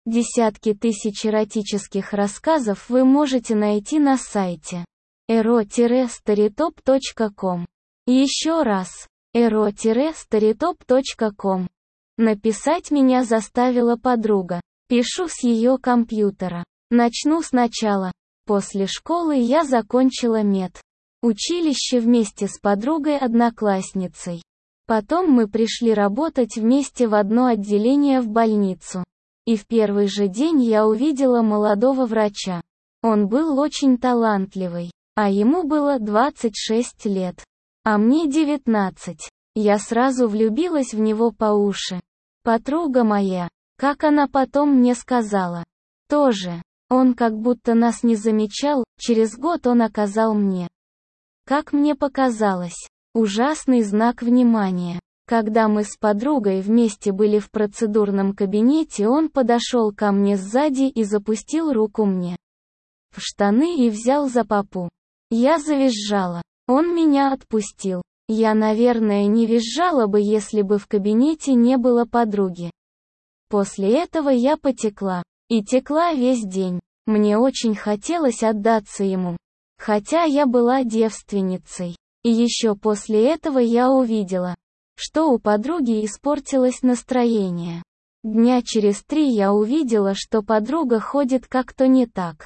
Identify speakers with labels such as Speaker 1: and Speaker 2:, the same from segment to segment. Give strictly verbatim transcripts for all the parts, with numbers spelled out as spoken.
Speaker 1: Десятки тысяч эротических рассказов вы можете найти на сайте эро старитоп точка ком. Еще раз, эро старитоп точка ком. Написать меня заставила подруга. Пишу с ее компьютера. Начну сначала. После школы я закончила мед училище вместе с подругой-одноклассницей. Потом мы пришли работать вместе в одно отделение в больницу. И в первый же день я увидела молодого врача. Он был очень талантливый, а ему было двадцать шесть лет. А мне девятнадцать. Я сразу влюбилась в него по уши. Подруга моя, как она потом мне сказала, тоже. Он как будто нас не замечал, через год он оказал мне, как мне показалось, ужасный знак внимания. Когда мы с подругой вместе были в процедурном кабинете, он подошел ко мне сзади и запустил руку мне в штаны и взял за попу. Я завизжала. Он меня отпустил. Я, наверное, не визжала бы, если бы в кабинете не было подруги. После этого я потекла. И текла весь день. Мне очень хотелось отдаться ему. Хотя я была девственницей. И еще после этого я увидела, что у подруги испортилось настроение. Дня через три я увидела, что подруга ходит как-то не так.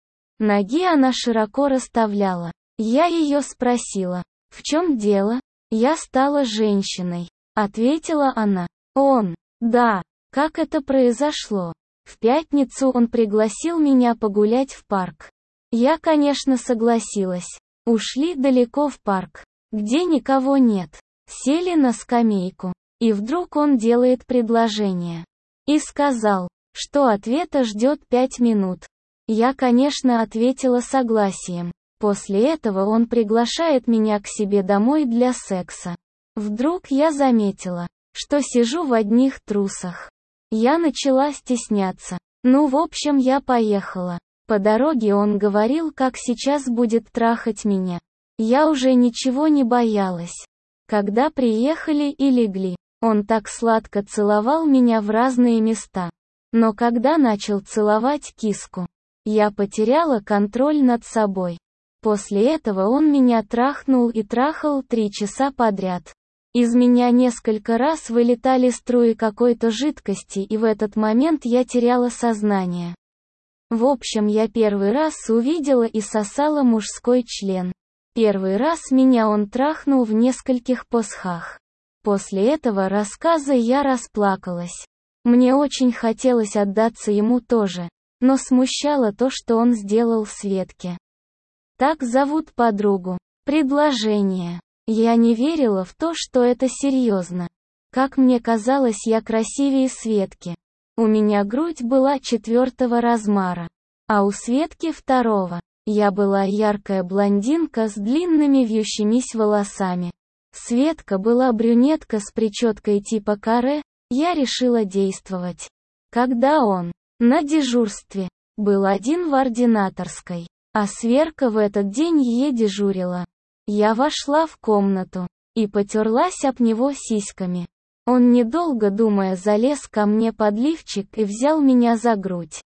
Speaker 1: Ноги она широко расставляла. Я ее спросила, в чем дело? Я стала женщиной, ответила она. Он, да, как это произошло? В пятницу он пригласил меня погулять в парк. Я, конечно, согласилась. Ушли далеко в парк, где никого нет. Сели на скамейку. И вдруг он делает предложение. И сказал, что ответа ждет пять минут. Я, конечно, ответила согласием. После этого он приглашает меня к себе домой для секса. Вдруг я заметила, что сижу в одних трусах. Я начала стесняться. Ну, в общем, я поехала. По дороге он говорил, как сейчас будет трахать меня. Я уже ничего не боялась. Когда приехали и легли, он так сладко целовал меня в разные места. Но когда начал целовать киску, я потеряла контроль над собой. После этого он меня трахнул и трахал три часа подряд. Из меня несколько раз вылетали струи какой-то жидкости, и в этот момент я теряла сознание. В общем, я первый раз увидела и сосала мужской член. Первый раз меня он трахнул в нескольких посхах. После этого рассказа я расплакалась. Мне очень хотелось отдаться ему тоже, но смущало то, что он сделал Светке. Так зовут подругу. Предложение. Я не верила в то, что это серьезно. Как мне казалось, я красивее Светки. У меня грудь была четвертого размера, а у Светки второго. Я была яркая блондинка с длинными вьющимися волосами. Светка была брюнетка с прической типа каре. Я решила действовать. Когда он на дежурстве был один в ординаторской, а Сверка в этот день е дежурила. Я вошла в комнату и потерлась об него сиськами. Он, недолго думая, залез ко мне под лифчик и взял меня за грудь.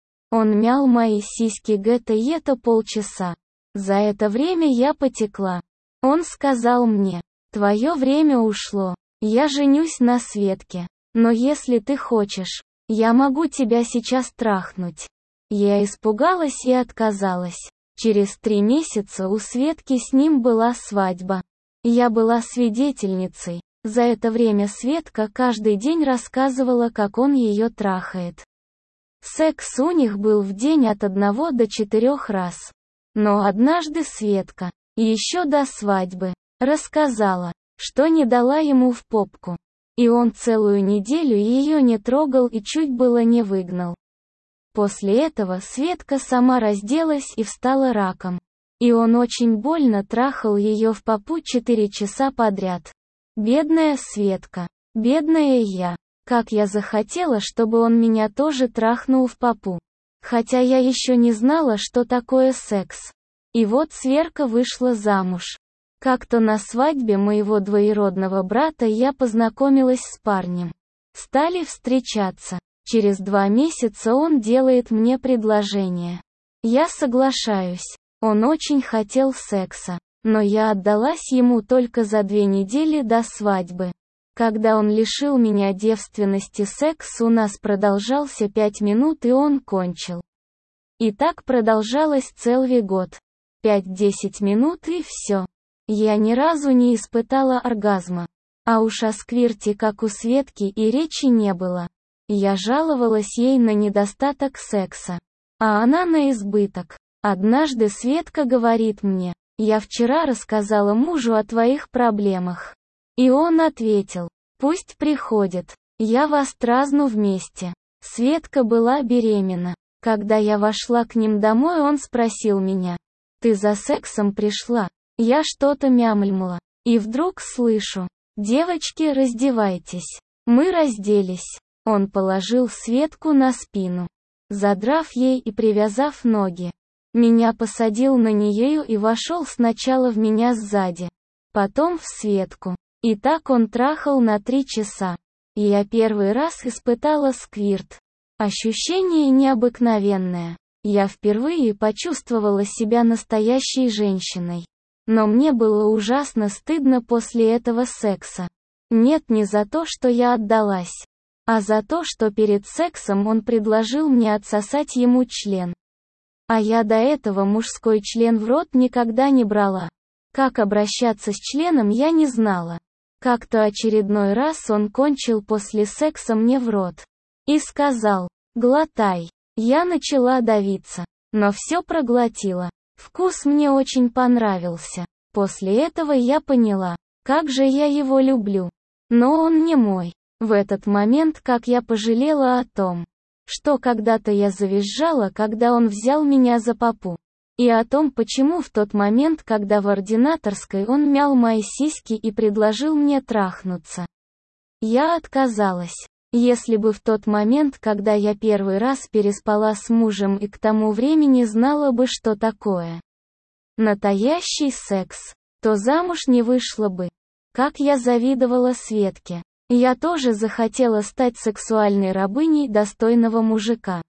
Speaker 1: Он мял мои сиськи где-то полчаса. За это время я потекла. Он сказал мне, твое время ушло, я женюсь на Светке. Но если ты хочешь, я могу тебя сейчас трахнуть. Я испугалась и отказалась. Через три месяца у Светки с ним была свадьба. Я была свидетельницей. За это время Светка каждый день рассказывала, как он ее трахает. Секс у них был в день от одного до четырех раз. Но однажды Светка, еще до свадьбы, рассказала, что не дала ему в попку. И он целую неделю ее не трогал и чуть было не выгнал. После этого Светка сама разделась и встала раком. И он очень больно трахал ее в попу четыре часа подряд. Бедная Светка. Бедная я. Как я захотела, чтобы он меня тоже трахнул в попу. Хотя я еще не знала, что такое секс. И вот Сверка вышла замуж. Как-то на свадьбе моего двоюродного брата я познакомилась с парнем. Стали встречаться. Через два месяца он делает мне предложение. Я соглашаюсь. Он очень хотел секса, но я отдалась ему только за две недели до свадьбы. Когда он лишил меня девственности, секс у нас продолжался пять минут и он кончил. И так продолжалось целый год. пять-десять минут и все. Я ни разу не испытала оргазма. А уж о сквирте, как у Светки, и речи не было. Я жаловалась ей на недостаток секса, а она на избыток. Однажды Светка говорит мне: «Я вчера рассказала мужу о твоих проблемах». И он ответил: «Пусть приходит, я вас тразну вместе». Светка была беременна. Когда я вошла к ним домой, он спросил меня: «Ты за сексом пришла?» Я что-то мямльнула. И вдруг слышу: «Девочки, раздевайтесь». Мы разделись. Он положил Светку на спину, задрав ей и привязав ноги. Меня посадил на нее и вошел сначала в меня сзади, потом в Светку. И так он трахал на три часа. И я первый раз испытала сквирт. Ощущение необыкновенное. Я впервые почувствовала себя настоящей женщиной. Но мне было ужасно стыдно после этого секса. Нет, не за то, что я отдалась, а за то, что перед сексом он предложил мне отсосать ему член. А я до этого мужской член в рот никогда не брала. Как обращаться с членом я не знала. Как-то очередной раз он кончил после секса мне в рот. И сказал: «Глотай». Я начала давиться, но все проглотила. Вкус мне очень понравился. После этого я поняла, как же я его люблю. Но он не мой. В этот момент как я пожалела о том, что когда-то я завизжала, когда он взял меня за попу. И о том, почему в тот момент, когда в ординаторской он мял мои сиськи и предложил мне трахнуться, я отказалась. Если бы в тот момент, когда я первый раз переспала с мужем и к тому времени знала бы, что такое настоящий секс, то замуж не вышла бы. Как я завидовала Светке. Я тоже захотела стать сексуальной рабыней достойного мужика.